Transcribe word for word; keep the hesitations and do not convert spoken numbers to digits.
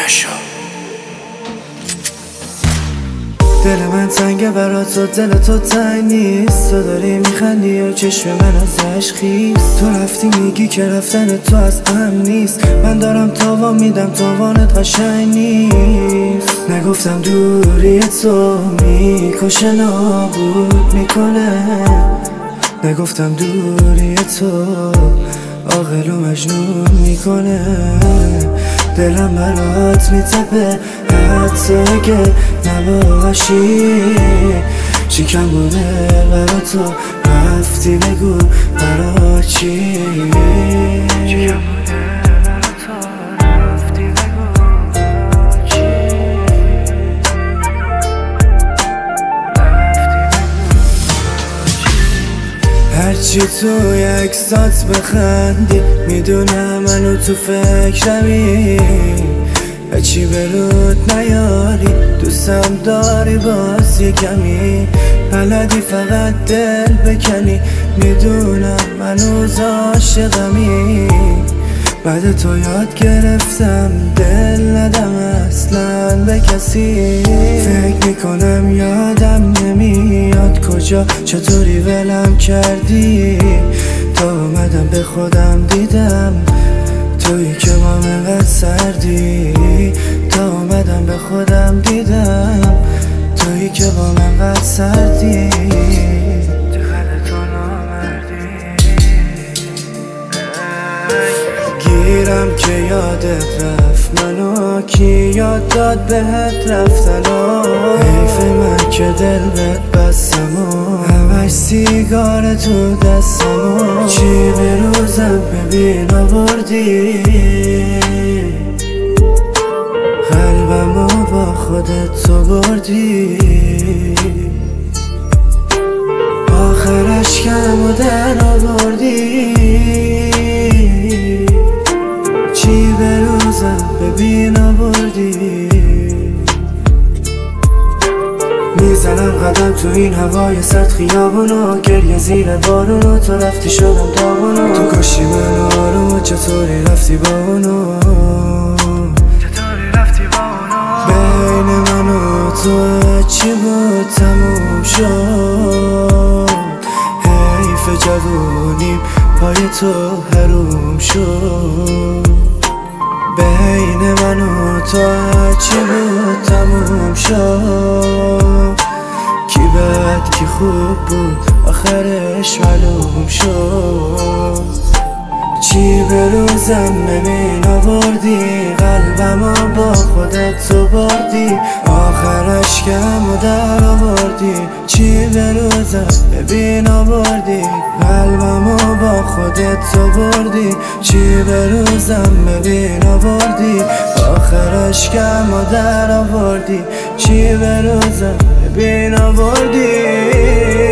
نشو. دل من تنگه برات و دل تو تنگ نیست. تو داری میخندی و چشم من ازش خیست. تو رفتی میگی که رفتن تو از ام نیست. من دارم تاوان میدم تاوانت قشنگ نیست. نگفتم دوری تو میکشه نابود میکنه. نگفتم دوری تو عاقل و مجنون میکنه. دلم برات میتپه حتی اگه نباشی. شکم بوده برا تو رفتی بگو برا چی. شکم بوده برا تو رفتی بگو برا چی. هرچی تو یک سات بخندی میدونم منو تو فکرمی. هرچی برود نیاری دوستم داری باز یه کمی. بلدی فقط دل بکنی میدونم منوز عاشقمی. بعد تو یاد گرفتم دل ندم اصلا به کسی. فکر میکنم یادم نمیاد کجا چطوری ولم کردی. تا اومدم به خودم دیدم تویی که با من قد سردی. تا اومدم به خودم دیدم تویی که با من قد سردی. چقدر تو نامردی. گیرم که یادت رفت منو کی یاد داد بهت رفتنو. حیف من که دل بهت بستم و همش سیگار تو دستم و چی به روزم ببین آوردی. قلبمو با خودت تو بردی. آخرش کم و در آوردی. چی به روزم ببین آوردی. میزنم قدم تو این هوای سرد خیابونو. گریه زیر بارونو تو رفتی شدم داغونو. تو کاشی من آرومو چطوری رفتی با اونو. چطوری رفتی با اونو. بین من و تو چی بود تموم شد. حیف جوونیم پای تو حروم شد. بین من و تو چی بود تموم شد. کی بد کی خوب بود آخرش معلوم شد. چی به روزم ببین آوردی. قلبمو با خودت تو بردی. آخرش کم و در آوردی. چی به روزم ببین آوردی. قلبمو با خودت تو بردی. چی به روزم ببین آوردی. آخرش کم و در آوردی. چی به روزم ببین آوردی.